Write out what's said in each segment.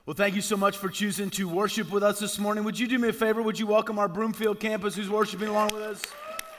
Well, thank you so much for choosing to worship with us this morning. Would you do me a favor? Would you welcome our Broomfield campus who's worshiping along with us?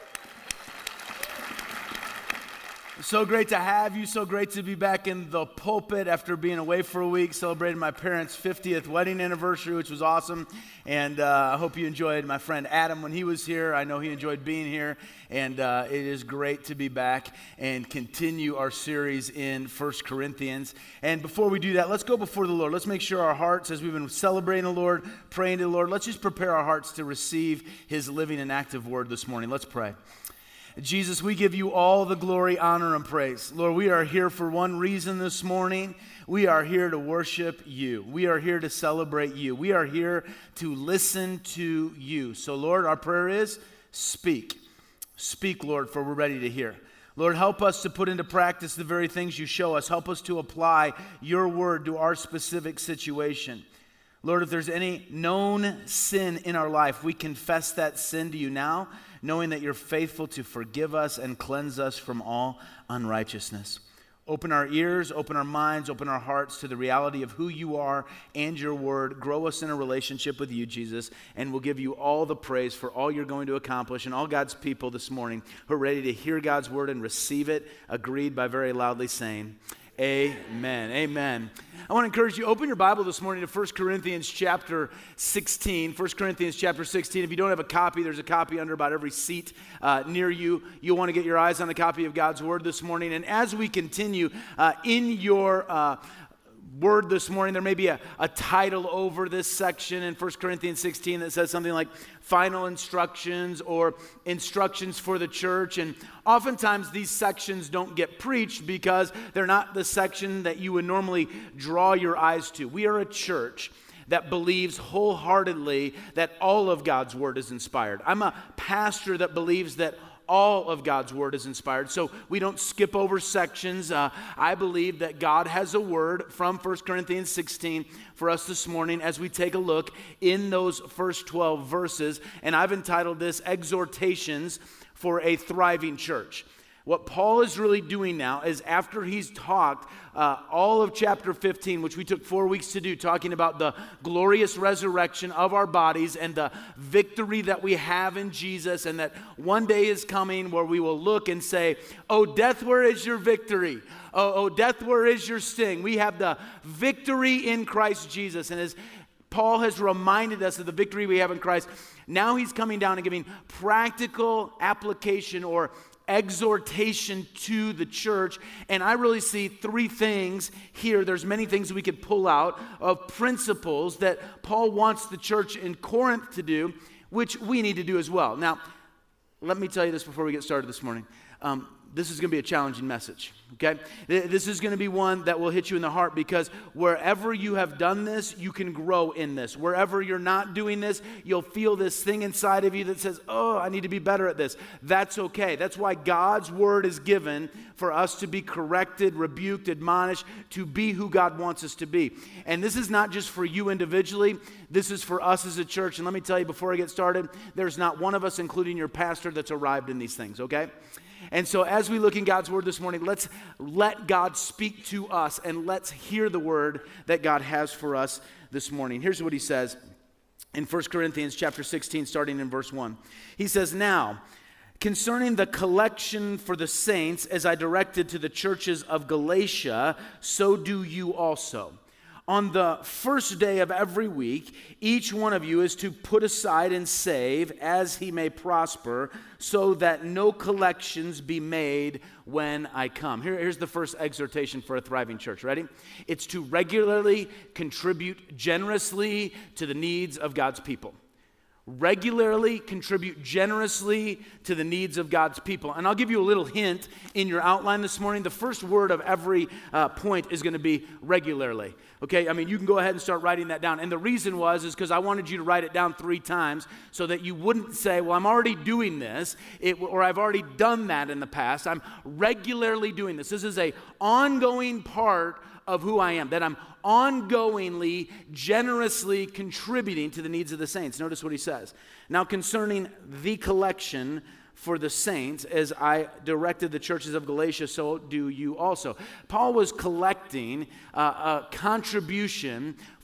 So great to have you. So great to be back in the pulpit after being away for a week. Celebrated my parents' 50th wedding anniversary, which was awesome. And I hope you enjoyed my friend Adam when he was here. I know he enjoyed being here. And it is great to be back and continue our series in 1 Corinthians. And before we do that, let's go before the Lord. Let's make sure our hearts, as we've been celebrating the Lord, praying to the Lord, let's just prepare our hearts to receive His living and active word this morning. Let's pray. Jesus, we give you all the glory, honor, and praise. Lord, we are here for one reason this morning. We are here to worship you. We are here to celebrate you. We are here to listen to you. So, Lord, our prayer is, speak. Speak, Lord, for we're ready to hear. Lord, help us to put into practice the very things you show us. Help us to apply your word to our specific situation. Lord, if there's any known sin in our life, we confess that sin to you now, knowing that you're faithful to forgive us and cleanse us from all unrighteousness. Open our ears, open our minds, open our hearts to the reality of who you are and your word. Grow us in a relationship with you, Jesus, and we'll give you all the praise for all you're going to accomplish. And all God's people this morning who are ready to hear God's word and receive it, agreed by very loudly saying, amen. Amen. I want to encourage you, open your Bible this morning to 1 Corinthians chapter 16. 1 Corinthians chapter 16. If you don't have a copy, there's a copy under about every seat near you. You'll want to get your eyes on the copy of God's Word this morning. And as we continue in your word this morning, there may be a title over this section in 1 Corinthians 16 that says something like final instructions or instructions for the church. And oftentimes these sections don't get preached because they're not the section that you would normally draw your eyes to. We are a church that believes wholeheartedly that all of God's word is inspired. I'm a pastor that believes that all of God's word is inspired, so we don't skip over sections. I believe that God has a word from 1 Corinthians 16 for us this morning as we take a look in those first 12 verses, and I've entitled this Exhortations for a Thriving Church. What Paul is really doing now is after he's talked all of chapter 15, which we took 4 weeks to do, talking about the glorious resurrection of our bodies and the victory that we have in Jesus, and that one day is coming where we will look and say, oh, death, where is your victory? Oh, death, where is your sting? We have the victory in Christ Jesus. And as Paul has reminded us of the victory we have in Christ, now he's coming down and giving practical application or exhortation to the church. And I really see three things here. There's many things we could pull out of principles that Paul wants the church in Corinth to do, which we need to do as well. Now, let me tell you this before we get started this morning. This is going to be a challenging message, okay? This is going to be one that will hit you in the heart, because wherever you have done this, you can grow in this. Wherever you're not doing this, you'll feel this thing inside of you that says, oh, I need to be better at this. That's okay. That's why God's word is given for us to be corrected, rebuked, admonished, to be who God wants us to be. And this is not just for you individually. This is for us as a church. And let me tell you before I get started, there's not one of us, including your pastor, that's arrived in these things, okay? And so as we look in God's word this morning, let's let God speak to us and let's hear the word that God has for us this morning. Here's what he says in 1 Corinthians chapter 16, starting in verse 1. He says, now, concerning the collection for the saints, as I directed to the churches of Galatia, so do you also. On the first day of every week, each one of you is to put aside and save as he may prosper, so that no collections be made when I come. Here's the first exhortation for a thriving church. Ready? It's to regularly contribute generously to the needs of God's people. Regularly contribute generously to the needs of God's people. And I'll give you a little hint in your outline this morning. The first word of every point is going to be regularly. Okay, I mean, you can go ahead and start writing that down. And the reason is because I wanted you to write it down 3 times so that you wouldn't say, well, I'm already doing this, or I've already done that in the past. I'm regularly doing this. This is an ongoing part of who I am, that I'm ongoingly, generously contributing to the needs of the saints. Notice what he says. Now, concerning the collection for the saints, as I directed the churches of Galatia, so do you also. Paul was collecting a contribution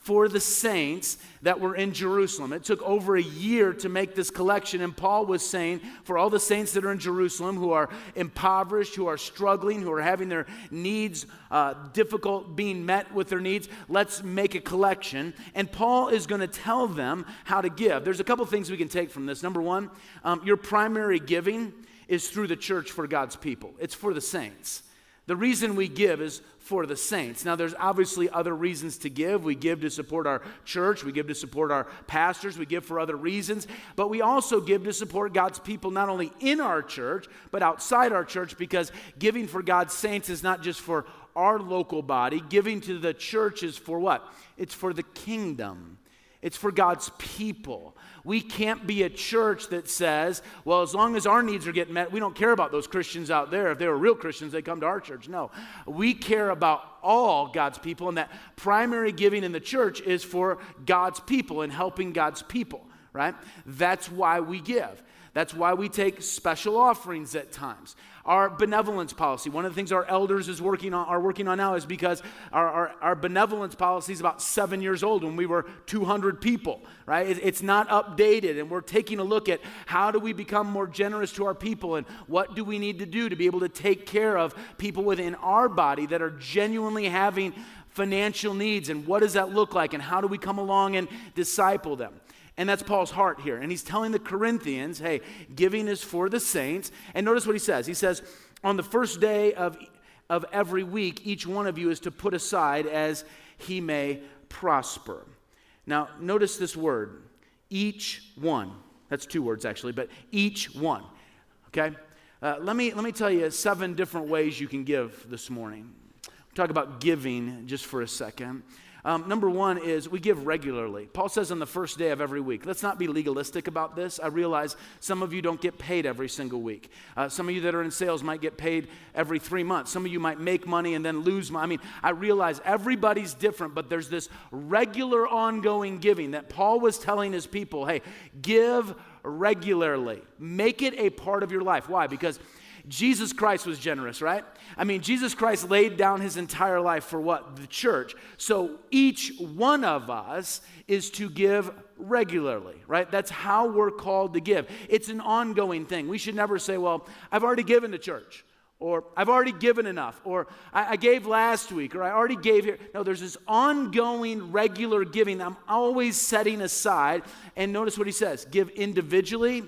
for the saints that were in Jerusalem. It took over a year to make this collection, and Paul was saying, for all the saints that are in Jerusalem who are impoverished, who are struggling, who are having their needs difficult being met with their needs, let's make a collection. And Paul is going to tell them how to give. There's a couple things we can take from this. Number one, your primary giving is through the church for God's people. It's for the saints. The reason we give is for the saints. Now, there's obviously other reasons to give. We give to support our church. We give to support our pastors. We give for other reasons. But we also give to support God's people, not only in our church, but outside our church, because giving for God's saints is not just for our local body. Giving to the church is for what? It's for the kingdom. It's for God's people. We can't be a church that says, well, as long as our needs are getting met, we don't care about those Christians out there. If they were real Christians, they'd come to our church. No, we care about all God's people, and that primary giving in the church is for God's people and helping God's people, right? That's why we give. That's why we take special offerings at times. Our benevolence policy, one of the things our elders are working on now is because our benevolence policy is about 7 years old when we were 200 people, right? It's not updated, and we're taking a look at how do we become more generous to our people, and what do we need to do to be able to take care of people within our body that are genuinely having financial needs, and what does that look like, and how do we come along and disciple them? And that's Paul's heart here. And he's telling the Corinthians, hey, giving is for the saints. And notice what he says. He says, on the first day of every week, each one of you is to put aside as he may prosper. Now, notice this word, each one. That's 2 words, actually, but each one, okay? Let me tell you 7 different ways you can give this morning. We'll talk about giving just for a second. Number one is we give regularly. Paul says on the first day of every week. Let's not be legalistic about this. I realize some of you don't get paid every single week. Some of you that are in sales might get paid every 3 months. Some of you might make money and then lose money. I mean, I realize everybody's different, but there's this regular ongoing giving that Paul was telling his people, hey, give regularly. Make it a part of your life. Why? Because Jesus Christ was generous, right? I mean, Jesus Christ laid down his entire life for what? The church. So each one of us is to give regularly, right? That's how we're called to give. It's an ongoing thing. We should never say, well, I've already given to church, or I've already given enough, or I gave last week, or I already gave here. No, there's this ongoing, regular giving I'm always setting aside. And notice what he says, give individually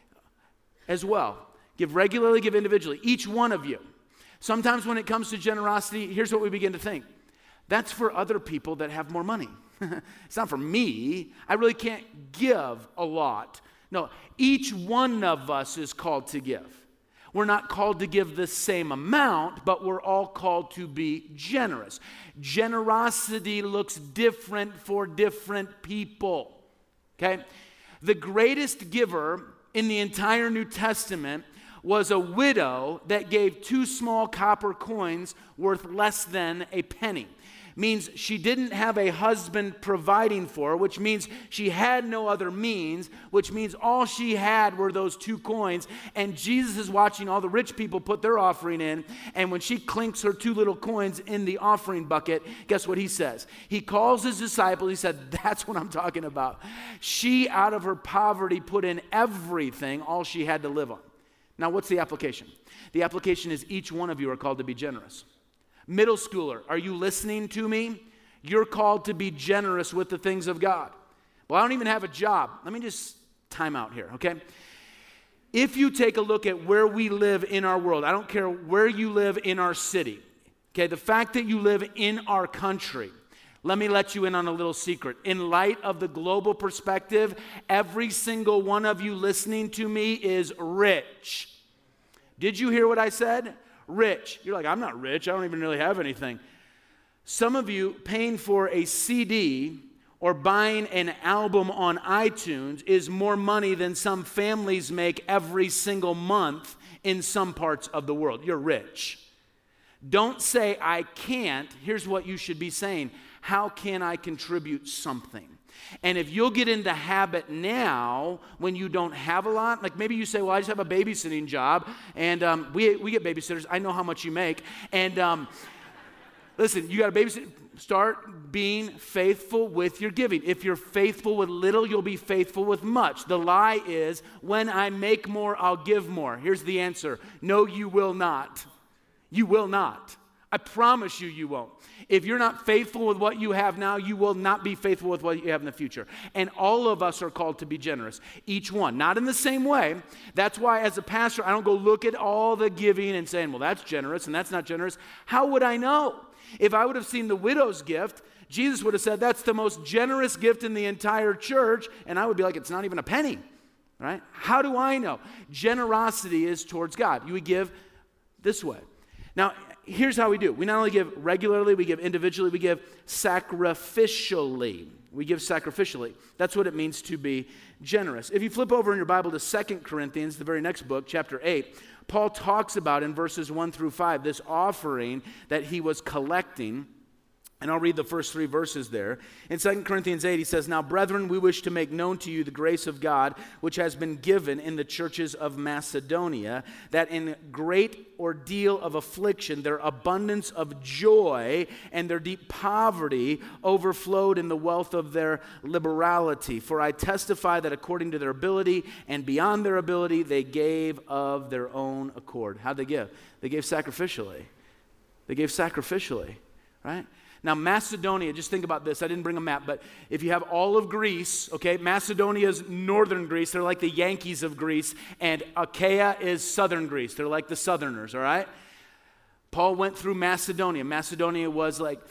as well. Give regularly, give individually, each one of you. Sometimes when it comes to generosity, here's what we begin to think. That's for other people that have more money. It's not for me. I really can't give a lot. No, each one of us is called to give. We're not called to give the same amount, but we're all called to be generous. Generosity looks different for different people, okay? The greatest giver in the entire New Testament was a widow that gave 2 small copper coins worth less than a penny. Means she didn't have a husband providing for her, which means she had no other means, which means all she had were those 2 coins. And Jesus is watching all the rich people put their offering in. And when she clinks her 2 little coins in the offering bucket, guess what he says? He calls his disciples. He said, that's what I'm talking about. She, out of her poverty, put in everything, all she had to live on. Now, what's the application? The application is each one of you are called to be generous. Middle schooler, are you listening to me? You're called to be generous with the things of God. Well, I don't even have a job. Let me just time out here, okay? If you take a look at where we live in our world, I don't care where you live in our city, okay? The fact that you live in our country, let me let you in on a little secret. In light of the global perspective, every single one of you listening to me is rich. Did you hear what I said? Rich. You're like, I'm not rich. I don't even really have anything. Some of you paying for a CD or buying an album on iTunes is more money than some families make every single month in some parts of the world. You're rich. Don't say, I can't. Here's what you should be saying. How can I contribute something? And if you'll get in the habit now when you don't have a lot, like maybe you say, well, I just have a babysitting job, and we get babysitters. I know how much you make. And Listen, you got to babysit. Start being faithful with your giving. If you're faithful with little, you'll be faithful with much. The lie is, when I make more, I'll give more. Here's the answer. No, you will not. You will not. I promise you, you won't. If you're not faithful with what you have now, you will not be faithful with what you have in the future. And all of us are called to be generous. Each one. Not in the same way. That's why as a pastor, I don't go look at all the giving and saying, well, that's generous and that's not generous. How would I know? If I would have seen the widow's gift, Jesus would have said, that's the most generous gift in the entire church. And I would be like, it's not even a penny. Right? How do I know? Generosity is towards God. You would give this way. Now, here's how we do. We not only give regularly, we give individually, we give sacrificially. We give sacrificially. That's what it means to be generous. If you flip over in your Bible to 2 Corinthians, the very next book, chapter 8, Paul talks about in verses 1 through 5 this offering that he was collecting. And I'll read the first 3 verses there. In 2 Corinthians 8, he says, now, brethren, we wish to make known to you the grace of God, which has been given in the churches of Macedonia, that in great ordeal of affliction, their abundance of joy and their deep poverty overflowed in the wealth of their liberality. For I testify that according to their ability and beyond their ability, they gave of their own accord. How'd they give? They gave sacrificially. They gave sacrificially, right? Now, Macedonia, just think about this. I didn't bring a map, but if you have all of Greece, okay, Macedonia is northern Greece. They're like the Yankees of Greece, and Achaia is southern Greece. They're like the Southerners, all right? Paul went through Macedonia. Macedonia was like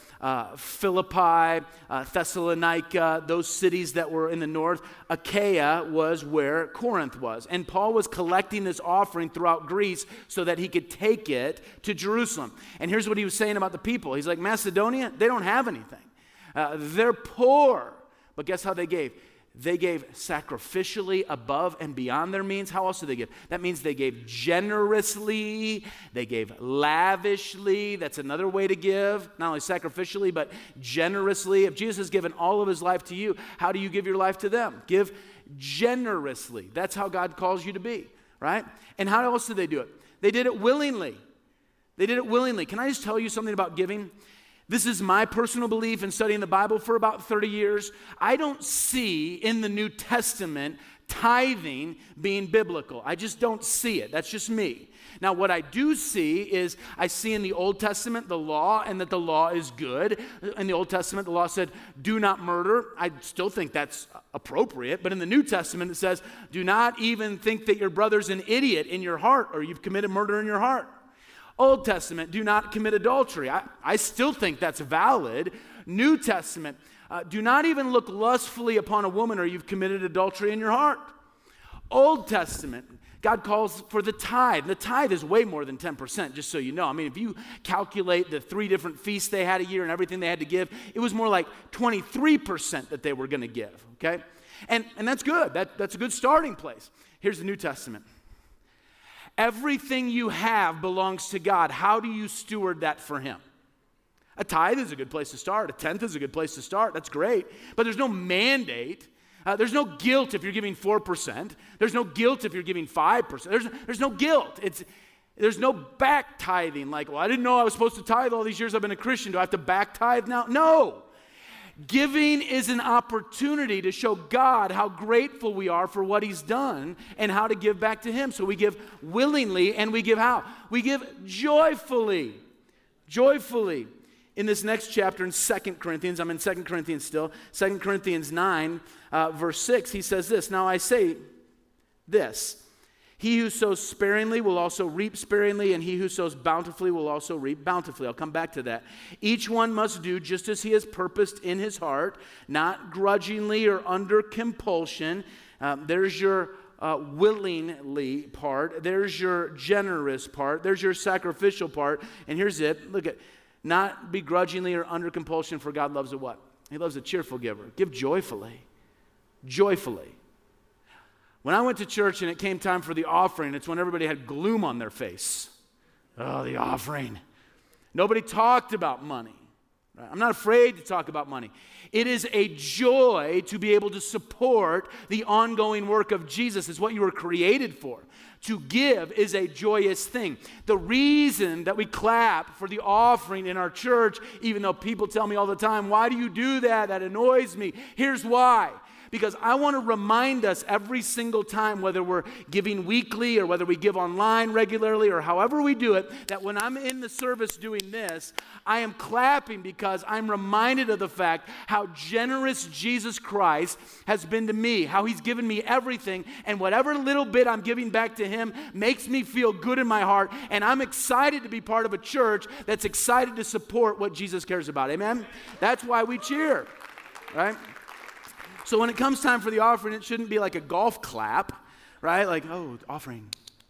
Philippi, Thessalonica, those cities that were in the north. Achaia was where Corinth was. And Paul was collecting this offering throughout Greece so that he could take it to Jerusalem. And here's what he was saying about the people. He's like, Macedonia, they don't have anything. They're poor. But guess how they gave? They gave sacrificially above and beyond their means. How else did they give? That means they gave generously, they gave lavishly. That's another way to give, not only sacrificially, but generously. If Jesus has given all of his life to you, how do you give your life to them? Give generously. That's how God calls you to be, right? And how else did they do it? They did it willingly. They did it willingly. Can I just tell you something about giving? This is my personal belief in studying the Bible for about 30 years. I don't see in the New Testament tithing being biblical. I just don't see it. That's just me. Now, what I do see is I see in the Old Testament the law, and that the law is good. In the Old Testament, the law said, do not murder. I still think that's appropriate. But in the New Testament, it says, do not even think that your brother's an idiot in your heart, or you've committed murder in your heart. Old Testament, do not commit adultery. I still think that's valid. New Testament, do not even look lustfully upon a woman or you've committed adultery in your heart. Old Testament, God calls for the tithe. The tithe is way more than 10%, just so you know. I mean, if you calculate the 3 different feasts they had a year and everything they had to give, it was more like 23% that they were going to give, okay? And that's good. That's a good starting place. Here's the New Testament. Everything you have belongs to God. How do you steward that for him? A tithe is a good place to start. A tenth is a good place to start. That's great. But there's no mandate. There's no guilt if you're giving 4%. There's no guilt if you're giving 5%. There's no guilt. There's no back tithing. Like, well, I didn't know I was supposed to tithe all these years I've been a Christian. Do I have to back tithe now? No. Giving is an opportunity to show God how grateful we are for what he's done and how to give back to him. So we give willingly, and we give how? We give joyfully. Joyfully. In this next chapter in 2 Corinthians, I'm in 2 Corinthians still, 2 Corinthians 9, verse 6, he says this, now I say this, he who sows sparingly will also reap sparingly, and he who sows bountifully will also reap bountifully. I'll come back to that. Each one must do just as he has purposed in his heart, not grudgingly or under compulsion. There's your willingly part. There's your generous part. There's your sacrificial part. And here's it. Look at, not begrudgingly or under compulsion, for God loves a what? He loves a cheerful giver. Give joyfully. Joyfully. When I went to church and it came time for the offering, it's when everybody had gloom on their face. Oh, the offering. Nobody talked about money. I'm not afraid to talk about money. It is a joy to be able to support the ongoing work of Jesus. It's what you were created for. To give is a joyous thing. The reason that we clap for the offering in our church, even though people tell me all the time, why do you do that? That annoys me. Here's why. Because I want to remind us every single time, whether we're giving weekly or whether we give online regularly or however we do it, that when I'm in the service doing this, I am clapping because I'm reminded of the fact how generous Jesus Christ has been to me, how he's given me everything, and whatever little bit I'm giving back to him makes me feel good in my heart, and I'm excited to be part of a church that's excited to support what Jesus cares about. Amen? That's why we cheer, right? So when it comes time for the offering, it shouldn't be like a golf clap, right? Like, oh, offering.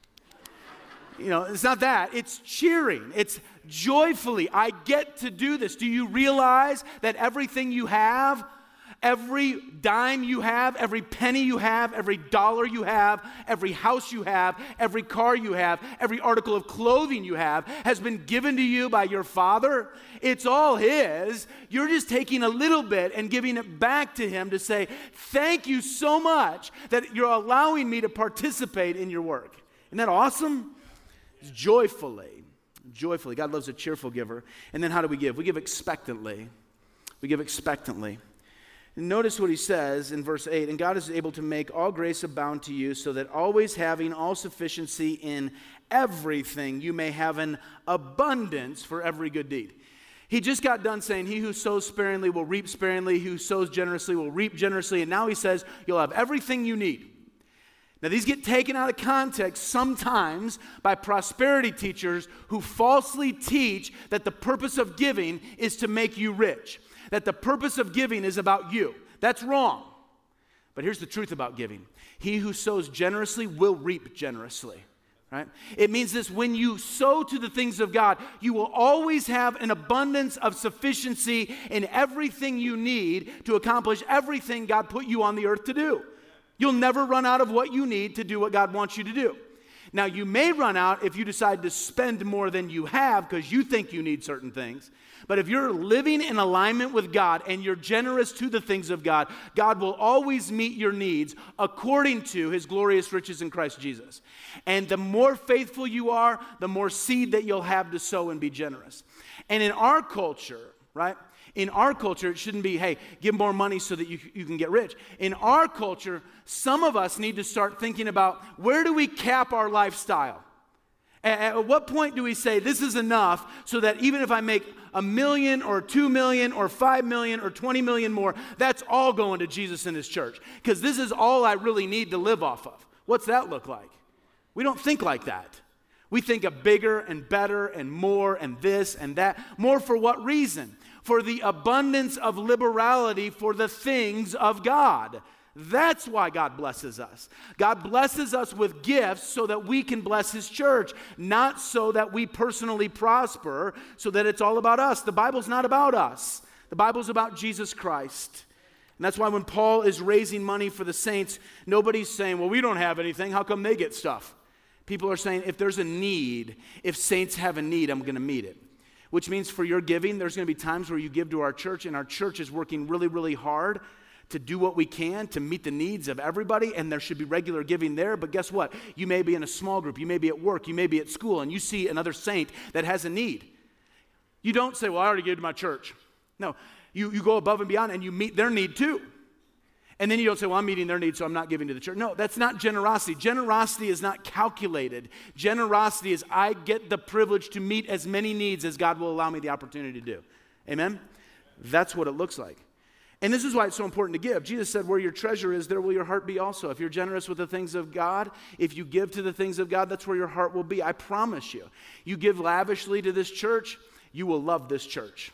It's not that. It's cheering. It's joyfully. I get to do this. Do you realize that everything you have, every dime you have, every penny you have, every dollar you have, every house you have, every car you have, every article of clothing you have has been given to you by your Father? It's all his. You're just taking a little bit and giving it back to him to say, thank you so much that you're allowing me to participate in your work. Isn't that awesome? It's joyfully. Joyfully. God loves a cheerful giver. And then how do we give? We give expectantly. We give expectantly. And notice what he says in verse 8, and God is able to make all grace abound to you, so that always having all sufficiency in everything, you may have an abundance for every good deed. He just got done saying, he who sows sparingly will reap sparingly, he who sows generously will reap generously, and now he says, you'll have everything you need. Now, these get taken out of context sometimes by prosperity teachers who falsely teach that the purpose of giving is to make you rich, that the purpose of giving is about you. That's wrong. But here's the truth about giving. He who sows generously will reap generously. Right? It means this: when you sow to the things of God, you will always have an abundance of sufficiency in everything you need to accomplish everything God put you on the earth to do. You'll never run out of what you need to do what God wants you to do. Now, you may run out if you decide to spend more than you have because you think you need certain things. But if you're living in alignment with God and you're generous to the things of God, God will always meet your needs according to his glorious riches in Christ Jesus. And the more faithful you are, the more seed that you'll have to sow and be generous. And in our culture, right? In our culture, it shouldn't be, hey, give more money so that you can get rich. In our culture, some of us need to start thinking about, where do we cap our lifestyle? At what point do we say this is enough so that even if I make $1 million or $2 million or $5 million or $20 million more, that's all going to Jesus and his church? Because this is all I really need to live off of. What's that look like? We don't think like that. We think of bigger and better and more and this and that. More for what reason? For the abundance of liberality for the things of God. That's why God blesses us. God blesses us with gifts so that we can bless his church, not so that we personally prosper, so that it's all about us. The Bible's not about us. The Bible's about Jesus Christ. And that's why when Paul is raising money for the saints, nobody's saying, well, we don't have anything. How come they get stuff? People are saying, if there's a need, if saints have a need, I'm going to meet it. Which means for your giving, there's going to be times where you give to our church, and our church is working really, really hard to do what we can to meet the needs of everybody, and there should be regular giving there. But guess what? You may be in a small group, you may be at work, you may be at school, and you see another saint that has a need. You don't say, well, I already gave to my church. No, you go above and beyond, and you meet their need too. And then you don't say, well, I'm meeting their needs, so I'm not giving to the church. No, that's not generosity. Generosity is not calculated. Generosity is I get the privilege to meet as many needs as God will allow me the opportunity to do. Amen? That's what it looks like. And this is why it's so important to give. Jesus said, where your treasure is, there will your heart be also. If you're generous with the things of God, if you give to the things of God, that's where your heart will be. I promise you. You give lavishly to this church, you will love this church.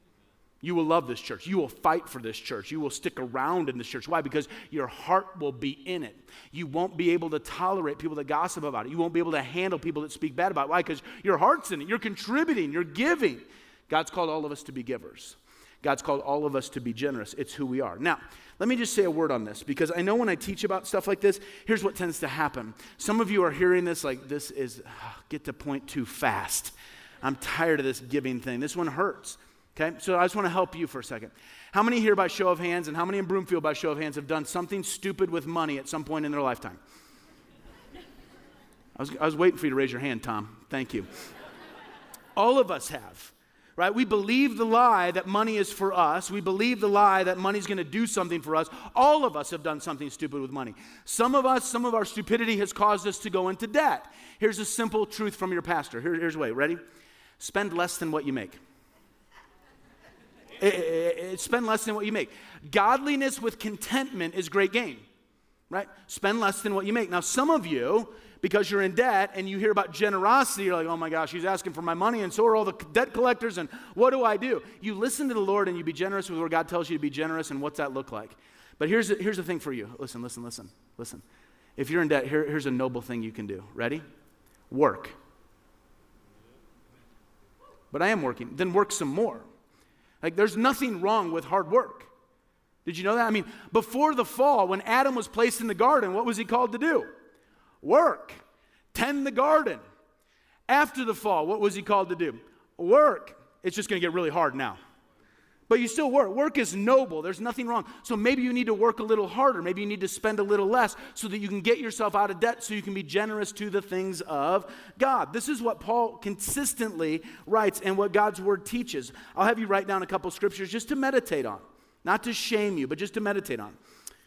You will love this church. You will fight for this church. You will stick around in this church. Why? Because your heart will be in it. You won't be able to tolerate people that gossip about it. You won't be able to handle people that speak bad about it. Why? Because your heart's in it. You're contributing. You're giving. God's called all of us to be givers. God's called all of us to be generous. It's who we are. Now, let me just say a word on this, because I know when I teach about stuff like this, here's what tends to happen. Some of you are hearing this like, this is, get to point too fast. I'm tired of this giving thing. This one hurts. Okay, so I just want to help you for a second. How many here by show of hands, and how many in Broomfield by show of hands have done something stupid with money at some point in their lifetime? I was waiting for you to raise your hand, Tom. Thank you. All of us have, right? We believe the lie that money is for us. We believe the lie that money's going to do something for us. All of us have done something stupid with money. Some of our stupidity has caused us to go into debt. Here's a simple truth from your pastor. Here's the way. Ready? Spend less than what you make. Spend less than what you make. Godliness with contentment is great gain, right? Spend less than what you make. Now, some of you, because you're in debt and you hear about generosity, you're like, oh my gosh, he's asking for my money and so are all the debt collectors, and what do I do? You listen to the Lord and you be generous with where God tells you to be generous, and what's that look like? But here's the thing for you. Listen. If you're in debt, here's a noble thing you can do. Ready? Work. But I am working. Then work some more. Like, there's nothing wrong with hard work. Did you know that? I mean, before the fall, when Adam was placed in the garden, what was he called to do? Work. Tend the garden. After the fall, what was he called to do? Work. It's just going to get really hard now. But you still work. Work is noble. There's nothing wrong. So maybe you need to work a little harder. Maybe you need to spend a little less so that you can get yourself out of debt so you can be generous to the things of God. This is what Paul consistently writes and what God's word teaches. I'll have you write down a couple scriptures just to meditate on. Not to shame you, but just to meditate on.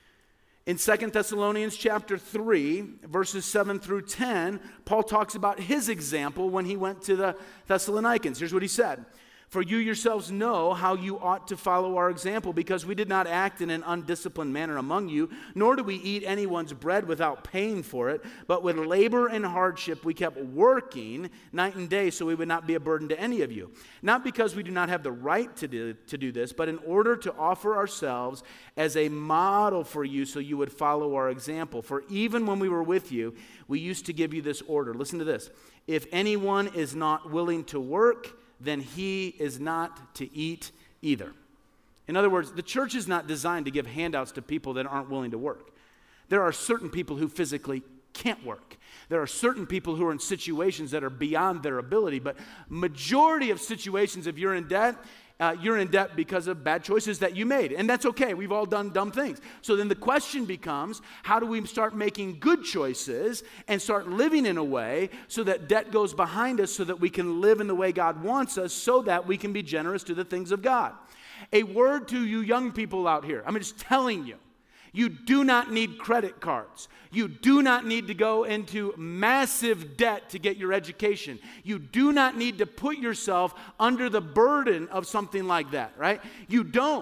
In 2 Thessalonians chapter 3, verses 7 through 10, Paul talks about his example when he went to the Thessalonians. Here's what he said. For you yourselves know how you ought to follow our example, because we did not act in an undisciplined manner among you, nor do we eat anyone's bread without paying for it, but with labor and hardship we kept working night and day so we would not be a burden to any of you. Not because we do not have the right to do this, but in order to offer ourselves as a model for you so you would follow our example. For even when we were with you, we used to give you this order. Listen to this. If anyone is not willing to work, then he is not to eat either. In other words, the church is not designed to give handouts to people that aren't willing to work. There are certain people who physically can't work. There are certain people who are in situations that are beyond their ability, but majority of situations, if you're in debt because of bad choices that you made. And that's okay. We've all done dumb things. So then the question becomes, how do we start making good choices and start living in a way so that debt goes behind us so that we can live in the way God wants us so that we can be generous to the things of God? A word to you young people out here. I'm just telling you. You do not need credit cards. You do not need to go into massive debt to get your education. You do not need to put yourself under the burden of something like that, right? You don't.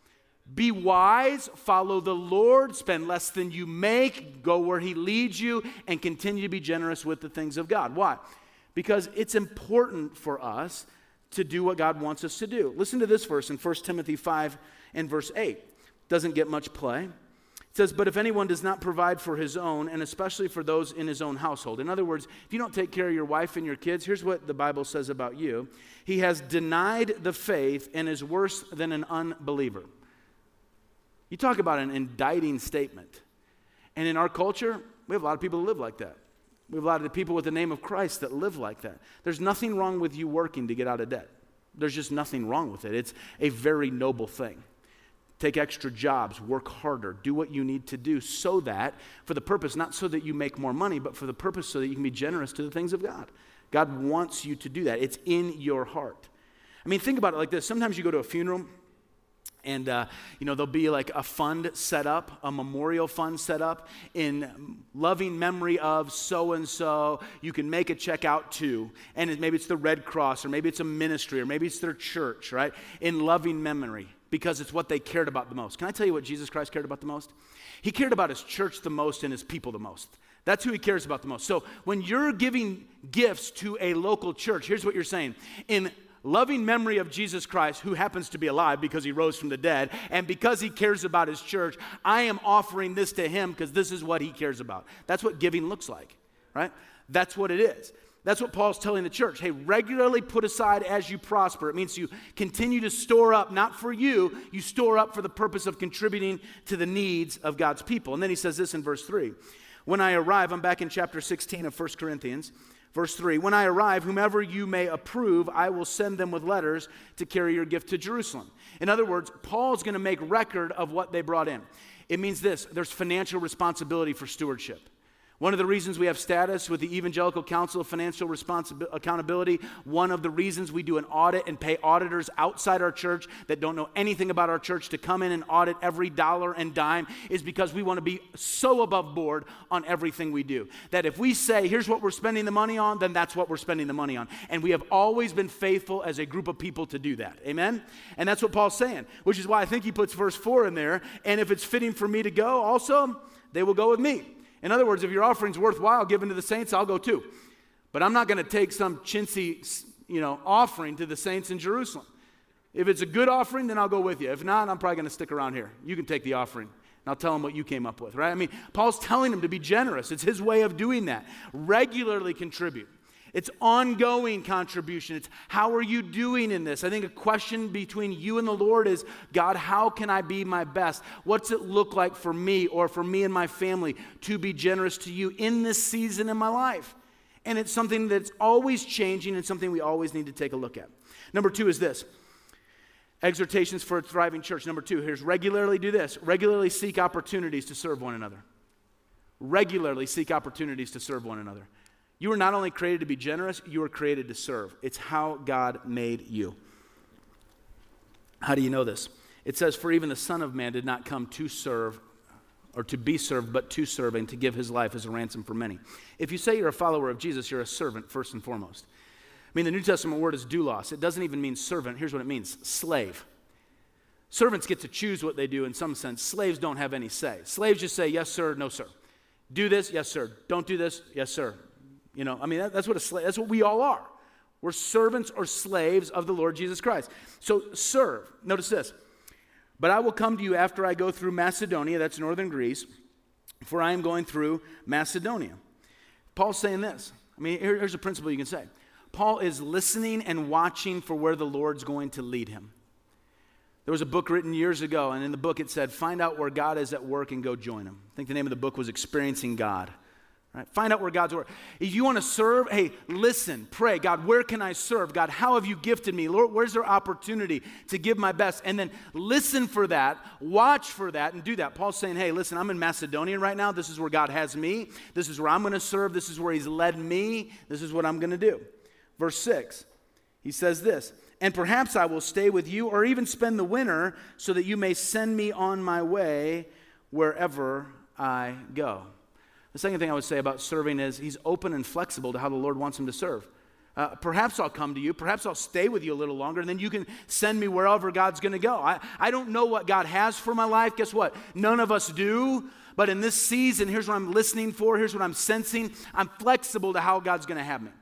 Be wise, follow the Lord, spend less than you make, go where He leads you, and continue to be generous with the things of God. Why? Because it's important for us to do what God wants us to do. Listen to this verse in 1 Timothy 5 and verse 8. Doesn't get much play. It says, but if anyone does not provide for his own, and especially for those in his own household. In other words, if you don't take care of your wife and your kids, here's what the Bible says about you. He has denied the faith and is worse than an unbeliever. You talk about an indicting statement. And in our culture, we have a lot of people who live like that. We have a lot of people with the name of Christ that live like that. There's nothing wrong with you working to get out of debt. There's just nothing wrong with it. It's a very noble thing. Take extra jobs, work harder, do what you need to do so that, for the purpose, not so that you make more money, but for the purpose so that you can be generous to the things of God. God wants you to do that. It's in your heart. I mean, think about it like this. Sometimes you go to a funeral and, there'll be like a fund set up, a memorial fund set up in loving memory of so-and-so. You can make a check out to, and maybe it's the Red Cross, or maybe it's a ministry, or maybe it's their church, right? In loving memory. Because it's what they cared about the most. Can I tell you what Jesus Christ cared about the most? He cared about his church the most and his people the most. That's who he cares about the most. So when you're giving gifts to a local church, here's what you're saying. In loving memory of Jesus Christ, who happens to be alive because he rose from the dead, and because he cares about his church, I am offering this to him because this is what he cares about. That's what giving looks like, right? That's what it is. That's what Paul's telling the church. Hey, regularly put aside as you prosper. It means you continue to store up, not for you, you store up for the purpose of contributing to the needs of God's people. And then he says this in verse 3. When I arrive, I'm back in chapter 16 of 1 Corinthians, verse 3. When I arrive, whomever you may approve, I will send them with letters to carry your gift to Jerusalem. In other words, Paul's going to make record of what they brought in. It means this, there's financial responsibility for stewardship. One of the reasons we have status with the Evangelical Council of Financial Accountability, one of the reasons we do an audit and pay auditors outside our church that don't know anything about our church to come in and audit every dollar and dime is because we want to be so above board on everything we do. That if we say, here's what we're spending the money on, then that's what we're spending the money on. And we have always been faithful as a group of people to do that. Amen? And that's what Paul's saying, which is why I think he puts verse 4 in there. And if it's fitting for me to go, also, they will go with me. In other words, if your offering's worthwhile given to the saints, I'll go too. But I'm not going to take some chintzy, offering to the saints in Jerusalem. If it's a good offering, then I'll go with you. If not, I'm probably going to stick around here. You can take the offering, and I'll tell them what you came up with, right? I mean, Paul's telling them to be generous. It's his way of doing that. Regularly contribute. It's ongoing contribution. It's how are you doing in this? I think a question between you and the Lord is, God, how can I be my best? What's it look like for me or for me and my family to be generous to you in this season in my life? And it's something that's always changing and something we always need to take a look at. Number 2 is this. Exhortations for a thriving church. Number 2, here's regularly do this. Regularly seek opportunities to serve one another. Regularly seek opportunities to serve one another. You were not only created to be generous, you were created to serve. It's how God made you. How do you know this? It says, for even the Son of Man did not come to serve or to be served, but to serve and to give his life as a ransom for many. If you say you're a follower of Jesus, you're a servant first and foremost. I mean, the New Testament word is doulos. It doesn't even mean servant. Here's what it means, slave. Servants get to choose what they do in some sense. Slaves don't have any say. Slaves just say, yes, sir, no, sir. Do this, yes, sir. Don't do this, yes, sir. That's what we all are. We're servants or slaves of the Lord Jesus Christ. So serve. Notice this. But I will come to you after I go through Macedonia, that's northern Greece, for I am going through Macedonia. Paul's saying this. Here's a principle you can say. Paul is listening and watching for where the Lord's going to lead him. There was a book written years ago, and in the book it said, find out where God is at work and go join him. I think the name of the book was Experiencing God. Right? Find out where God's work. If you want to serve, hey, listen, pray. God, where can I serve? God, how have you gifted me? Lord, where's there opportunity to give my best? And then listen for that, watch for that, and do that. Paul's saying, hey, listen, I'm in Macedonia right now. This is where God has me. This is where I'm going to serve. This is where he's led me. This is what I'm going to do. Verse 6, he says this, and perhaps I will stay with you or even spend the winter so that you may send me on my way wherever I go. The second thing I would say about serving is he's open and flexible to how the Lord wants him to serve. Perhaps I'll come to you. Perhaps I'll stay with you a little longer, and then you can send me wherever God's going to go. I don't know what God has for my life. Guess what? None of us do. But in this season, here's what I'm listening for. Here's what I'm sensing. I'm flexible to how God's going to have me.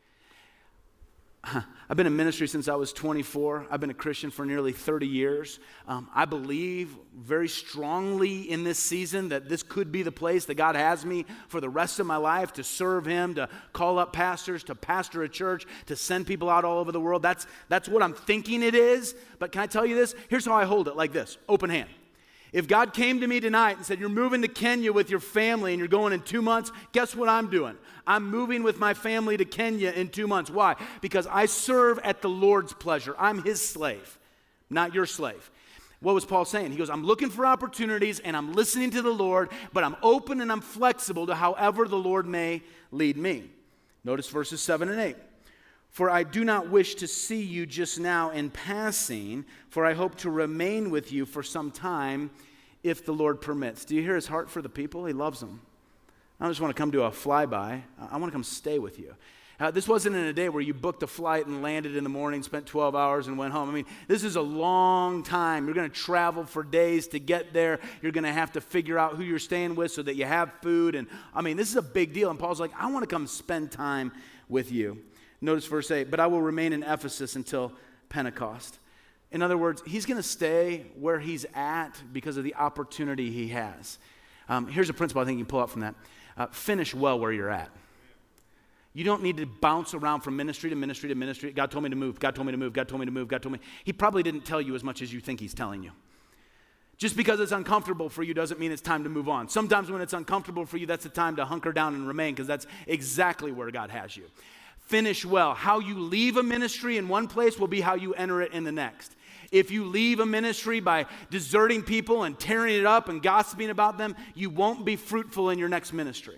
I've been in ministry since I was 24. I've been a Christian for nearly 30 years. I believe very strongly in this season that this could be the place that God has me for the rest of my life to serve him, to call up pastors, to pastor a church, to send people out all over the world. That's what I'm thinking it is. But can I tell you this? Here's how I hold it, like this, open hand. If God came to me tonight and said, you're moving to Kenya with your family and you're going in 2 months, guess what I'm doing? I'm moving with my family to Kenya in 2 months. Why? Because I serve at the Lord's pleasure. I'm his slave, not your slave. What was Paul saying? He goes, I'm looking for opportunities and I'm listening to the Lord, but I'm open and I'm flexible to however the Lord may lead me. Notice verses 7 and 8. For I do not wish to see you just now in passing, for I hope to remain with you for some time if the Lord permits. Do you hear his heart for the people? He loves them. I don't just want to come to a flyby. I want to come stay with you. This wasn't in a day where you booked a flight and landed in the morning, spent 12 hours and went home. This is a long time. You're going to travel for days to get there. You're going to have to figure out who you're staying with so that you have food. And this is a big deal. And Paul's like, I want to come spend time with you. Notice verse 8, but I will remain in Ephesus until Pentecost. In other words, he's going to stay where he's at because of the opportunity he has. Here's a principle I think you can pull out from that. Finish well where you're at. You don't need to bounce around from ministry to ministry to ministry. God told me to move. God told me to move. God told me to move. God told me. He probably didn't tell you as much as you think he's telling you. Just because it's uncomfortable for you doesn't mean it's time to move on. Sometimes when it's uncomfortable for you, that's the time to hunker down and remain because that's exactly where God has you. Finish well. How you leave a ministry in one place will be how you enter it in the next. If you leave a ministry by deserting people and tearing it up and gossiping about them, you won't be fruitful in your next ministry.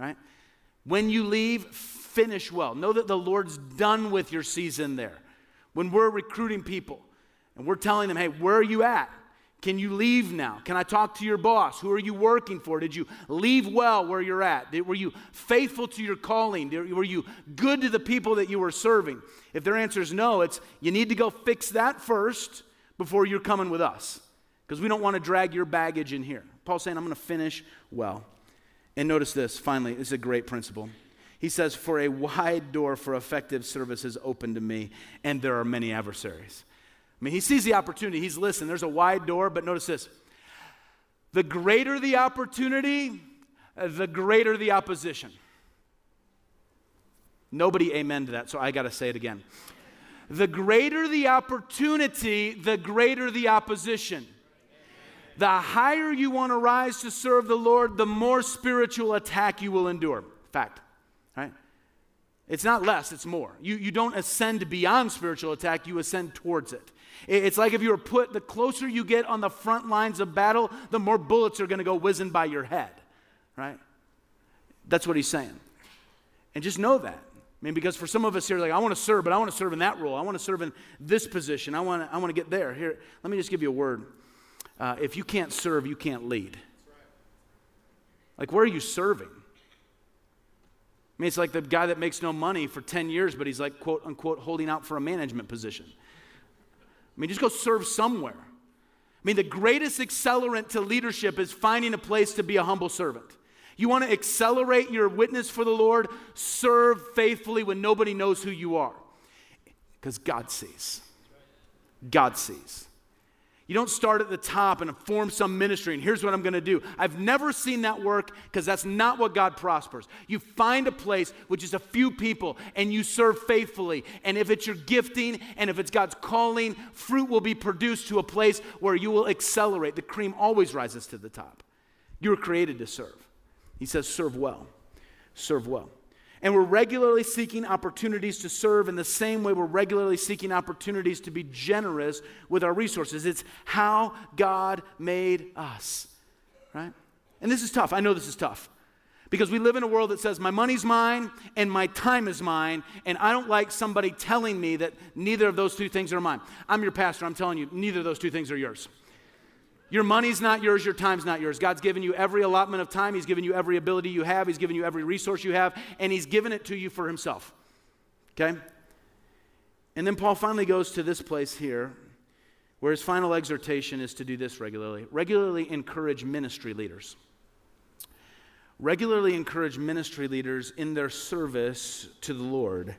right? When you leave, finish well. Know that the Lord's done with your season there. When we're recruiting people and we're telling them, hey, where are you at? Can you leave now? Can I talk to your boss? Who are you working for? Did you leave well where you're at? Were you faithful to your calling? Were you good to the people that you were serving? If their answer is no, it's you need to go fix that first before you're coming with us, because we don't want to drag your baggage in here. Paul's saying, I'm going to finish well. And notice this, finally, this is a great principle. He says, for a wide door for effective service is open to me, and there are many adversaries. I mean, he sees the opportunity. He's listening. There's a wide door, but notice this. The greater the opportunity, the greater the opposition. Nobody amen to that, so I got to say it again. The greater the opportunity, the greater the opposition. The higher you want to rise to serve the Lord, the more spiritual attack you will endure. Fact, right? It's not less, it's more. You don't ascend beyond spiritual attack, you ascend towards it. It's like if you were put, the closer you get on the front lines of battle, the more bullets are going to go whizzing by your head, right? That's what he's saying. And just know that. I mean, because for some of us here, like, I want to serve, but I want to serve in that role. I want to serve in this position. I want to get there. Here, let me just give you a word. If you can't serve, you can't lead. Like, where are you serving? I mean, it's like the guy that makes no money for 10 years, but he's like, quote unquote, holding out for a management position. I mean, just go serve somewhere. I mean, the greatest accelerant to leadership is finding a place to be a humble servant. You want to accelerate your witness for the Lord? Serve faithfully when nobody knows who you are. Because God sees. God sees. You don't start at the top and form some ministry, and here's what I'm going to do. I've never seen that work, because that's not what God prospers. You find a place which is a few people, and you serve faithfully. And if it's your gifting, and if it's God's calling, fruit will be produced to a place where you will accelerate. The cream always rises to the top. You were created to serve. He says, serve well. Serve well. And we're regularly seeking opportunities to serve in the same way we're regularly seeking opportunities to be generous with our resources. It's how God made us, right? And this is tough. I know this is tough, because we live in a world that says my money's mine and my time is mine, and I don't like somebody telling me that neither of those two things are mine. I'm your pastor. I'm telling you, neither of those two things are yours. Your money's not yours, your time's not yours. God's given you every allotment of time. He's given you every ability you have. He's given you every resource you have, and he's given it to you for himself. Okay? And then Paul finally goes to this place here where his final exhortation is to do this regularly. Regularly encourage ministry leaders. Regularly encourage ministry leaders in their service to the Lord.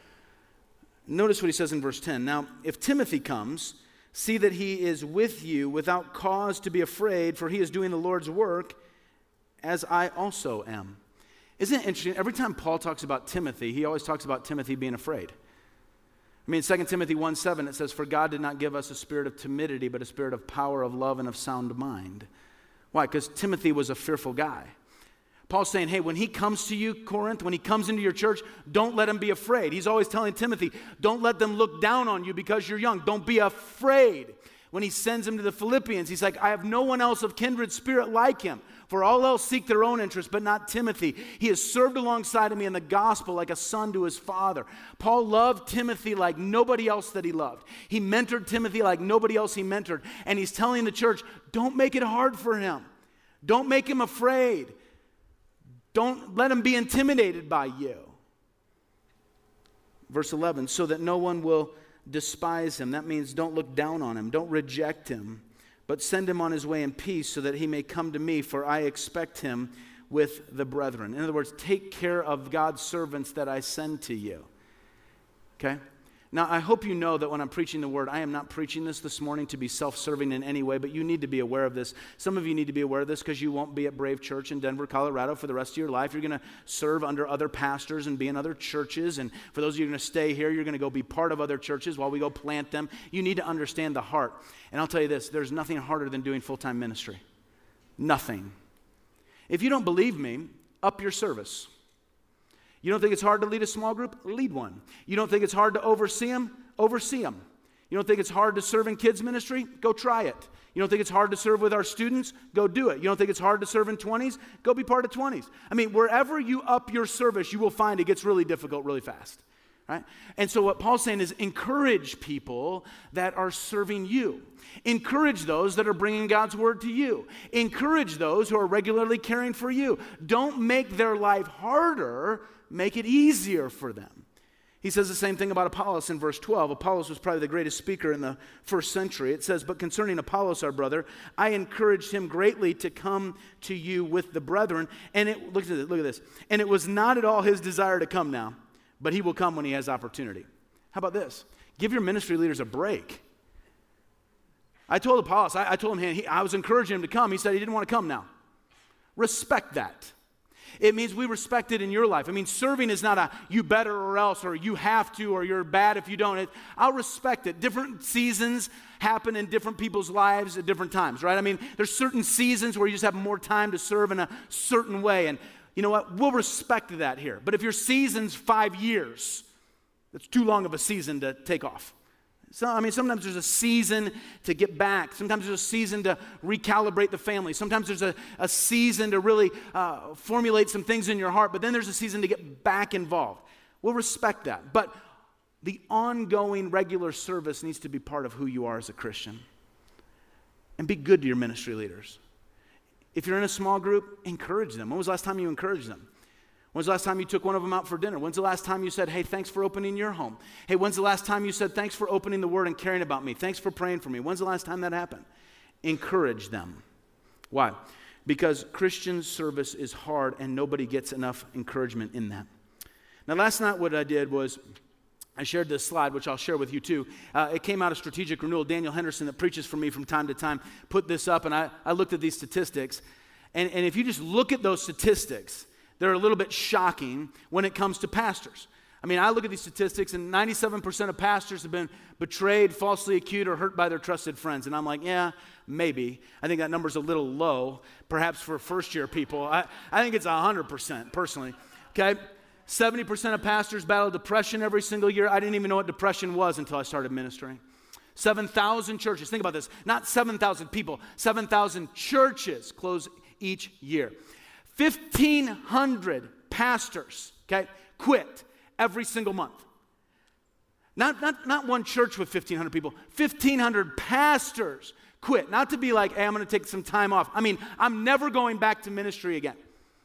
Notice what he says in verse 10. Now, if Timothy comes, see that he is with you without cause to be afraid, for he is doing the Lord's work, as I also am. Isn't it interesting? Every time Paul talks about Timothy, he always talks about Timothy being afraid. I mean, 2 Timothy 1:7, it says, for God did not give us a spirit of timidity, but a spirit of power, of love, and of sound mind. Why? Because Timothy was a fearful guy. Paul's saying, hey, when he comes to you, Corinth, when he comes into your church, don't let him be afraid. He's always telling Timothy, don't let them look down on you because you're young. Don't be afraid. When he sends him to the Philippians, he's like, I have no one else of kindred spirit like him. For all else seek their own interest, but not Timothy. He has served alongside of me in the gospel like a son to his father. Paul loved Timothy like nobody else that he loved. He mentored Timothy like nobody else he mentored. And he's telling the church, don't make it hard for him. Don't make him afraid. Don't let him be intimidated by you. Verse 11, so that no one will despise him. That means don't look down on him. Don't reject him, but send him on his way in peace so that he may come to me, for I expect him with the brethren. In other words, take care of God's servants that I send to you. Okay? Now, I hope you know that when I'm preaching the word, I am not preaching this morning to be self-serving in any way, but you need to be aware of this. Some of you need to be aware of this because you won't be at Brave Church in Denver, Colorado for the rest of your life. You're going to serve under other pastors and be in other churches. And for those of you who are going to stay here, you're going to go be part of other churches while we go plant them. You need to understand the heart. And I'll tell you this, there's nothing harder than doing full-time ministry. Nothing. If you don't believe me, up your service. You don't think it's hard to lead a small group? Lead one. You don't think it's hard to oversee them? Oversee them. You You don't think it's hard to serve in kids ministry? Go try it. You don't think it's hard to serve with our students? Go do it. You don't think it's hard to serve in 20s? Go be part of 20s. I mean, wherever you up your service, you will find it gets really difficult really fast. Right? And so what Paul's saying is encourage people that are serving you. Encourage those that are bringing God's word to you. Encourage those who are regularly caring for you. Don't make their life harder, make it easier for them. He says the same thing about Apollos in verse 12. Apollos was probably the greatest speaker in the first century. It says, but concerning Apollos, our brother, I encouraged him greatly to come to you with the brethren. And look at this. And it was not at all his desire to come now, but he will come when he has opportunity. How about this? Give your ministry leaders a break. I told Apollos, I told him, I was encouraging him to come. He said he didn't want to come now. Respect that. It means we respect it in your life. I mean, serving is not a you better or else, or you have to, or you're bad if you don't. I'll respect it. Different seasons happen in different people's lives at different times, right? I mean, there's certain seasons where you just have more time to serve in a certain way. And you know what? We'll respect that here. But if your season's 5 years, that's too long of a season to take off. So, I mean, sometimes there's a season to get back. Sometimes there's a season to recalibrate the family. Sometimes there's a season to really formulate some things in your heart. But then there's a season to get back involved. We'll respect that. But the ongoing regular service needs to be part of who you are as a Christian. And be good to your ministry leaders. If you're in a small group, encourage them. When was the last time you encouraged them? When's the last time you took one of them out for dinner? When's the last time you said, hey, thanks for opening your home? Hey, when's the last time you said, thanks for opening the word and caring about me? Thanks for praying for me. When's the last time that happened? Encourage them. Why? Because Christian service is hard and nobody gets enough encouragement in that. Now, last night what I did was I shared this slide, which I'll share with you too. It came out of Strategic Renewal. Daniel Henderson, that preaches for me from time to time, put this up, and I looked at these statistics. And if you just look at those statistics, they're a little bit shocking when it comes to pastors. I mean, I look at these statistics, and 97% of pastors have been betrayed, falsely accused, or hurt by their trusted friends. And I'm like, yeah, maybe. I think that number's a little low, perhaps for first-year people. I think it's 100%, personally. Okay? 70% of pastors battle depression every single year. I didn't even know what depression was until I started ministering. 7,000 churches. Think about this. Not 7,000 people. 7,000 churches close each year. 1,500 pastors, okay, quit every single month. Not one church with 1,500 people. 1,500 pastors quit. Not to be like, hey, I'm going to take some time off. I mean, I'm never going back to ministry again.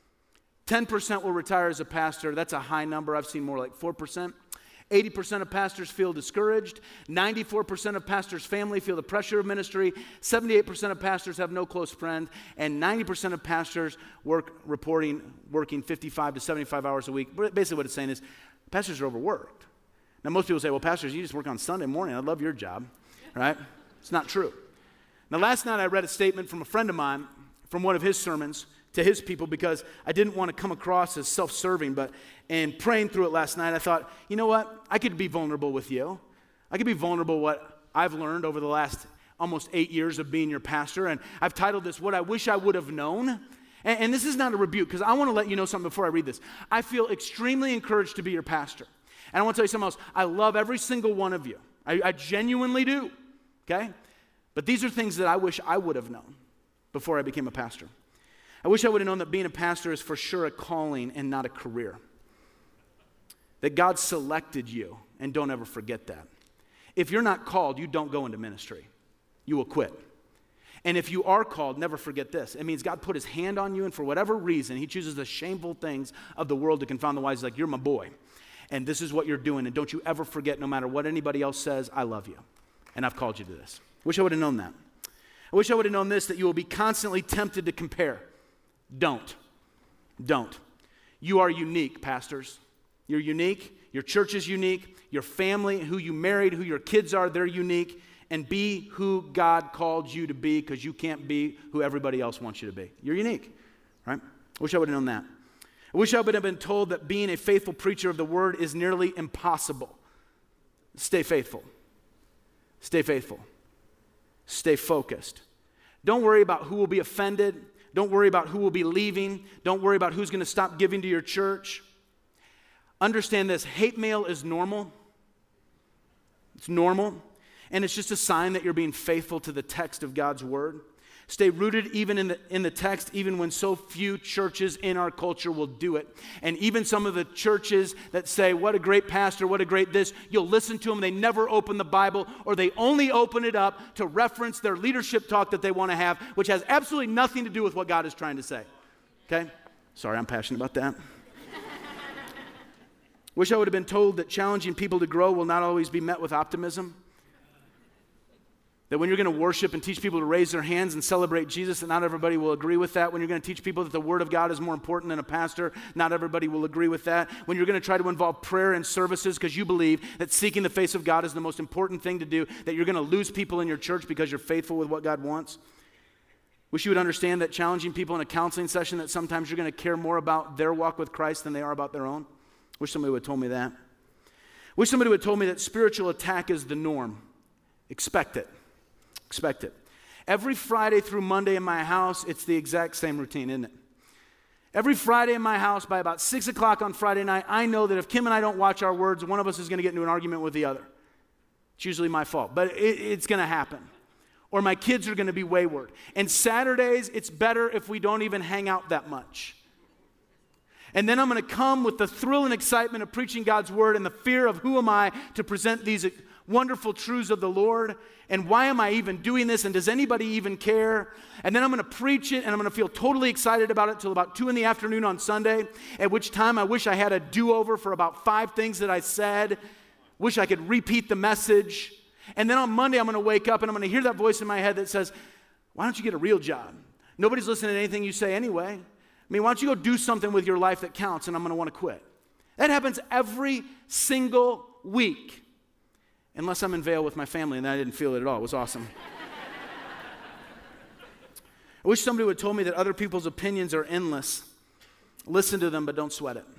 10% will retire as a pastor. That's a high number. I've seen more like 4%. 80% of pastors feel discouraged. 94% of pastors' family feel the pressure of ministry. 78% of pastors have no close friend. And 90% of pastors working 55 to 75 hours a week. But basically what it's saying is pastors are overworked. Now most people say, well, pastors, you just work on Sunday morning. I love your job, right? It's not true. Now last night I read a statement from a friend of mine from one of his sermons to his people because I didn't want to come across as self-serving, but in praying through it last night, I thought, you know what? I could be vulnerable with you. I could be vulnerable what I've learned over the last almost 8 years of being your pastor, and I've titled this, What I Wish I Would Have Known. And this is not a rebuke, because I want to let you know something before I read this. I feel extremely encouraged to be your pastor. And I want to tell you something else. I love every single one of you. I genuinely do, okay? But these are things that I wish I would have known before I became a pastor. I wish I would have known that being a pastor is for sure a calling and not a career. That God selected you, and don't ever forget that. If you're not called, you don't go into ministry. You will quit. And if you are called, never forget this. It means God put his hand on you, and for whatever reason, he chooses the shameful things of the world to confound the wise. He's like, you're my boy, and this is what you're doing, and don't you ever forget, no matter what anybody else says, I love you, and I've called you to this. Wish I would have known that. I wish I would have known this, that you will be constantly tempted to compare. Don't. You are unique, pastors. You're unique. Your church is unique. Your family, who you married, who your kids are, they're unique. And be who God called you to be, because you can't be who everybody else wants you to be. You're unique, right? I wish I would have known that. I wish I would have been told that being a faithful preacher of the word is nearly impossible. Stay faithful. Stay faithful. Stay focused. Don't worry about who will be offended. Don't worry about who will be leaving. Don't worry about who's going to stop giving to your church. Understand this, hate mail is normal. It's normal. And it's just a sign that you're being faithful to the text of God's word. Stay rooted even in the text, even when so few churches in our culture will do it. And even some of the churches that say, what a great pastor, what a great this, you'll listen to them, they never open the Bible, or they only open it up to reference their leadership talk that they want to have, which has absolutely nothing to do with what God is trying to say. Okay? Sorry, I'm passionate about that. Wish I would have been told that challenging people to grow will not always be met with optimism. That when you're going to worship and teach people to raise their hands and celebrate Jesus, that not everybody will agree with that. When you're going to teach people that the Word of God is more important than a pastor, not everybody will agree with that. When you're going to try to involve prayer and services because you believe that seeking the face of God is the most important thing to do, that you're going to lose people in your church because you're faithful with what God wants. Wish you would understand that challenging people in a counseling session, that sometimes you're going to care more about their walk with Christ than they are about their own. Wish somebody would have told me that. Wish somebody would have told me that spiritual attack is the norm. Expect it. Expect it. Every Friday through Monday in my house, it's the exact same routine, isn't it? Every Friday in my house, by about 6 o'clock on Friday night, I know that if Kim and I don't watch our words, one of us is going to get into an argument with the other. It's usually my fault, but it's going to happen. Or my kids are going to be wayward. And Saturdays, it's better if we don't even hang out that much. And then I'm going to come with the thrill and excitement of preaching God's word and the fear of who am I to present these wonderful truths of the Lord, and why am I even doing this, and does anybody even care? And then I'm going to preach it, and I'm going to feel totally excited about it till about 2 p.m. on Sunday, at which time I wish I had a do-over for about 5 things that I said. Wish I could repeat the message. And then on Monday, I'm going to wake up, and I'm going to hear that voice in my head that says, why don't you get a real job? Nobody's listening to anything you say anyway. I mean, why don't you go do something with your life that counts, and I'm going to want to quit. That happens every single week. Unless I'm in Vail with my family, and I didn't feel it at all. It was awesome. I wish somebody would have told me that other people's opinions are endless. Listen to them, but don't sweat it.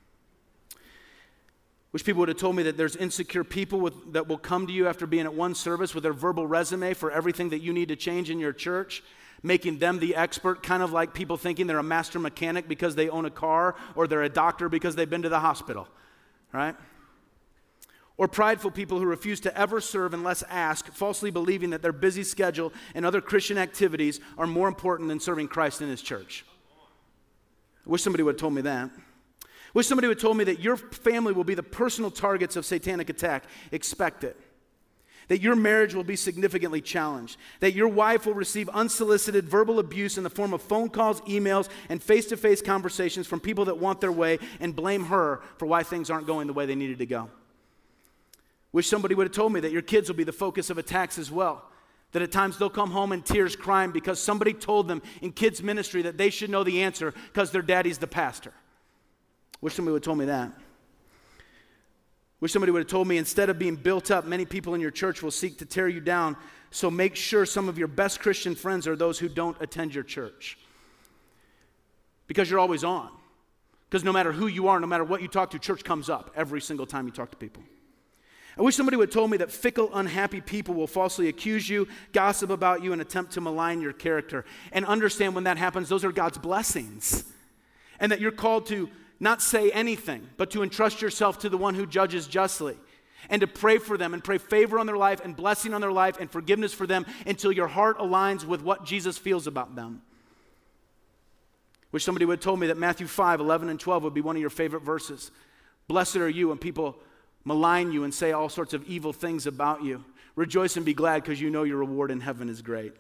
Wish people would have told me that there's insecure people that will come to you after being at one service with their verbal resume for everything that you need to change in your church, making them the expert, kind of like people thinking they're a master mechanic because they own a car, or they're a doctor because they've been to the hospital, right? Or prideful people who refuse to ever serve unless asked, falsely believing that their busy schedule and other Christian activities are more important than serving Christ in his church. I wish somebody would have told me that. I wish somebody would have told me that your family will be the personal targets of satanic attack. Expect it. That your marriage will be significantly challenged. That your wife will receive unsolicited verbal abuse in the form of phone calls, emails, and face-to-face conversations from people that want their way and blame her for why things aren't going the way they needed to go. Wish somebody would have told me that your kids will be the focus of attacks as well. That at times they'll come home in tears crying because somebody told them in kids' ministry that they should know the answer because their daddy's the pastor. Wish somebody would have told me that. Wish somebody would have told me instead of being built up, many people in your church will seek to tear you down. So make sure some of your best Christian friends are those who don't attend your church. Because you're always on. Because no matter who you are, no matter what you talk to, church comes up every single time you talk to people. I wish somebody would have told me that fickle, unhappy people will falsely accuse you, gossip about you, and attempt to malign your character. And understand when that happens, those are God's blessings. And that you're called to not say anything, but to entrust yourself to the one who judges justly. And to pray for them and pray favor on their life and blessing on their life and forgiveness for them until your heart aligns with what Jesus feels about them. Wish somebody would have told me that Matthew 5, 11 and 12 would be one of your favorite verses. Blessed are you when people malign you and say all sorts of evil things about you. Rejoice and be glad because you know your reward in heaven is great.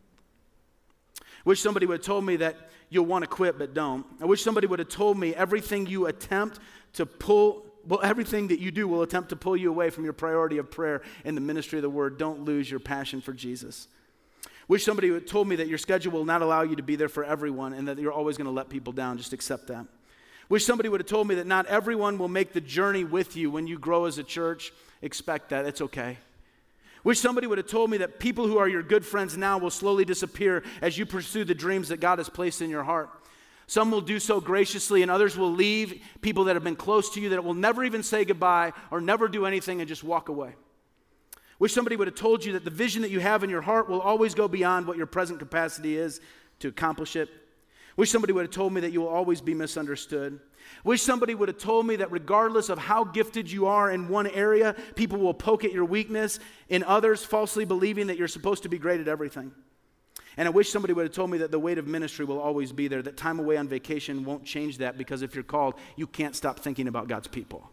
Wish somebody would have told me that you'll want to quit but don't. I wish somebody would have told me everything you attempt to everything that you do will attempt to pull you away from your priority of prayer and the ministry of the word. Don't lose your passion for Jesus. Wish somebody would have told me that your schedule will not allow you to be there for everyone and that you're always going to let people down. Just accept that. Wish somebody would have told me that not everyone will make the journey with you when you grow as a church. Expect that. It's okay. Wish somebody would have told me that people who are your good friends now will slowly disappear as you pursue the dreams that God has placed in your heart. Some will do so graciously, and others will leave people that have been close to you that will never even say goodbye or never do anything and just walk away. Wish somebody would have told you that the vision that you have in your heart will always go beyond what your present capacity is to accomplish it. Wish somebody would have told me that you will always be misunderstood. Wish somebody would have told me that regardless of how gifted you are in one area, people will poke at your weakness in others, falsely believing that you're supposed to be great at everything. And I wish somebody would have told me that the weight of ministry will always be there, that time away on vacation won't change that, because if you're called, you can't stop thinking about God's people.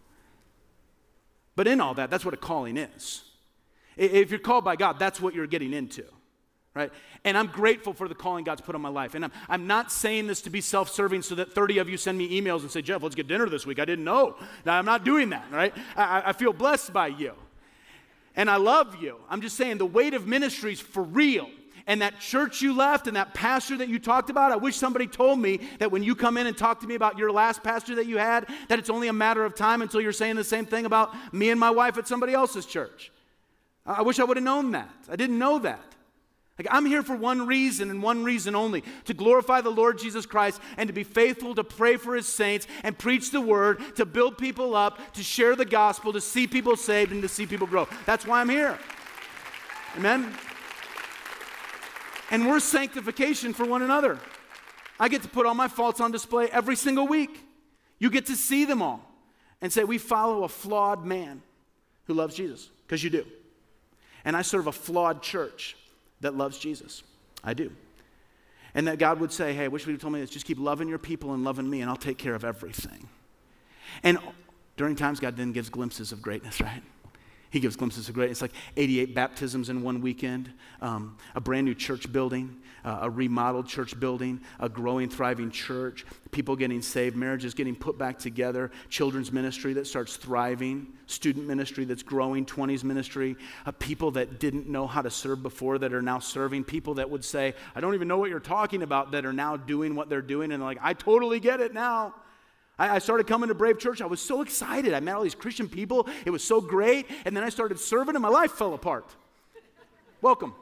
But in all that, that's what a calling is. If you're called by God, that's what you're getting into, right? And I'm grateful for the calling God's put on my life. And I'm not saying this to be self-serving so that 30 of you send me emails and say, Jeff, let's get dinner this week. I didn't know. Now, I'm not doing that, right? I feel blessed by you. And I love you. I'm just saying the weight of ministry is for real. And that church you left and that pastor that you talked about, I wish somebody told me that when you come in and talk to me about your last pastor that you had, that it's only a matter of time until you're saying the same thing about me and my wife at somebody else's church. I wish I would have known that. I didn't know that. Like, I'm here for one reason and one reason only, to glorify the Lord Jesus Christ and to be faithful to pray for his saints and preach the word, to build people up, to share the gospel, to see people saved and to see people grow. That's why I'm here. Amen? And we're sanctification for one another. I get to put all my faults on display every single week. You get to see them all and say, we follow a flawed man who loves Jesus, because you do. And I serve a flawed church that loves Jesus. I do. And that God would say, hey, I wish you would have told me this. Just keep loving your people and loving me, and I'll take care of everything. And during times, God then gives glimpses of greatness, right? He gives glimpses of greatness. It's like 88 baptisms in one weekend, a brand new church building, a remodeled church building, a growing, thriving church, people getting saved, marriages getting put back together, children's ministry that starts thriving, student ministry that's growing, 20s ministry, people that didn't know how to serve before that are now serving, people that would say, I don't even know what you're talking about, that are now doing what they're doing, and they're like, I totally get it now. I started coming to Brave Church. I was so excited. I met all these Christian people. It was so great. And then I started serving and my life fell apart. Welcome.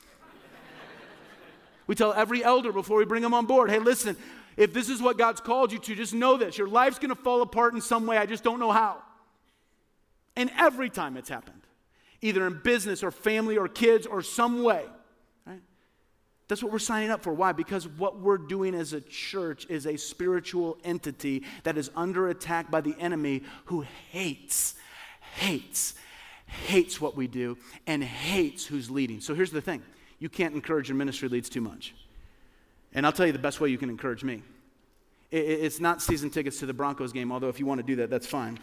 We tell every elder before we bring them on board, hey, listen, if this is what God's called you to, just know this. Your life's going to fall apart in some way. I just don't know how. And every time it's happened, either in business or family or kids or some way. That's what we're signing up for. Why? Because what we're doing as a church is a spiritual entity that is under attack by the enemy, who hates what we do and hates who's leading. So here's the thing. You can't encourage your ministry leads too much. And I'll tell you the best way you can encourage me. It's not season tickets to the Broncos game, although if you want to do that, that's fine.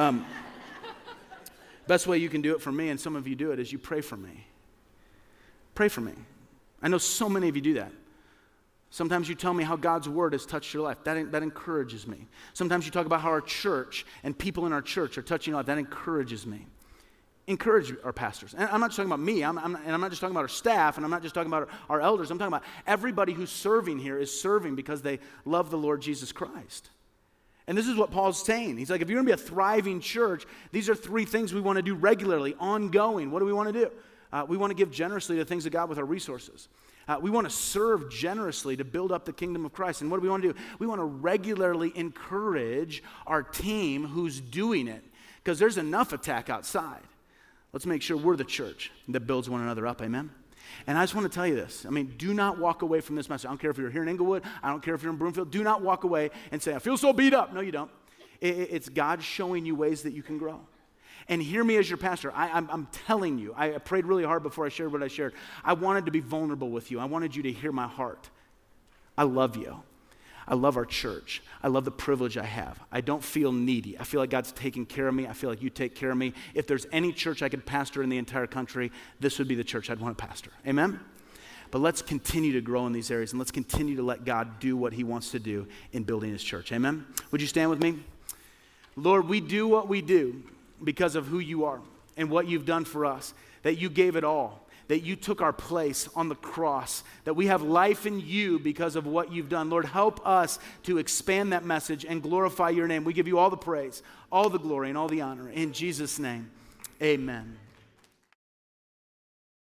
Best way you can do it for me, and some of you do it, is you pray for me. Pray for me. I know so many of you do that. Sometimes you tell me how God's word has touched your life. That encourages me. Sometimes you talk about how our church and people in our church are touching your life. That encourages me. Encourage our pastors. And I'm not just talking about me. And I'm not just talking about our staff. And I'm not just talking about our elders. I'm talking about everybody who's serving here is serving because they love the Lord Jesus Christ. And this is what Paul's saying. He's like, if you're going to be a thriving church, these are 3 things we want to do regularly, ongoing. What do we want to do? We want to give generously to things of God with our resources. We want to serve generously to build up the kingdom of Christ. And what do we want to do? We want to regularly encourage our team who's doing it, because there's enough attack outside. Let's make sure we're the church that builds one another up. Amen? And I just want to tell you this. I mean, do not walk away from this message. I don't care if you're here in Inglewood. I don't care if you're in Broomfield. Do not walk away and say, I feel so beat up. No, you don't. It's God showing you ways that you can grow. And hear me as your pastor. I'm telling you, I prayed really hard before I shared what I shared. I wanted to be vulnerable with you. I wanted you to hear my heart. I love you. I love our church. I love the privilege I have. I don't feel needy. I feel like God's taking care of me. I feel like you take care of me. If there's any church I could pastor in the entire country, this would be the church I'd want to pastor. Amen? But let's continue to grow in these areas, and let's continue to let God do what he wants to do in building his church. Amen? Would you stand with me? Lord, we do what we do because of who you are and what you've done for us, that you gave it all, that you took our place on the cross, that we have life in you because of what you've done. Lord, help us to expand that message and glorify your name. We give you all the praise, all the glory, and all the honor. In Jesus' name, amen.